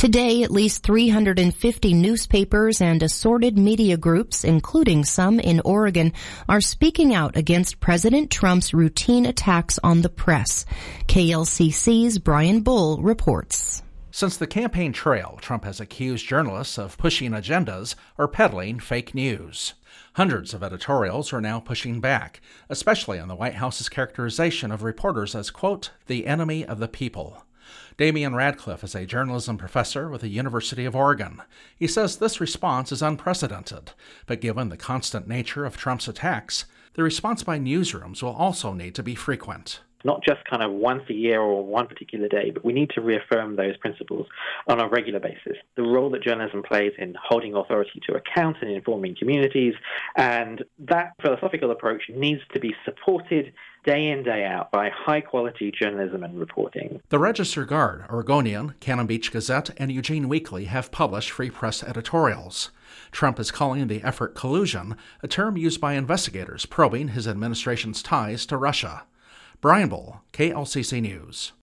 Today, at least 350 newspapers and assorted media groups, including some in Oregon, are speaking out against President Trump's routine attacks on the press. KLCC's Brian Bull reports. Since the campaign trail, Trump has accused journalists of pushing agendas or peddling fake news. Hundreds of editorials are now pushing back, especially on the White House's characterization of reporters as, quote, the enemy of the people. Damian Radcliffe is a journalism professor with the University of Oregon. He says this response is unprecedented, but given the constant nature of Trump's attacks, the response by newsrooms will also need to be frequent. Not just kind of once a year or one particular day, but we need to reaffirm those principles on a regular basis. The role that journalism plays in holding authority to account and informing communities, and that philosophical approach needs to be supported day in, day out by high-quality journalism and reporting. The Register Guard, Oregonian, Cannon Beach Gazette, and Eugene Weekly have published free press editorials. Trump is calling the effort collusion, a term used by investigators probing his administration's ties to Russia. Brian Bull, KLCC News.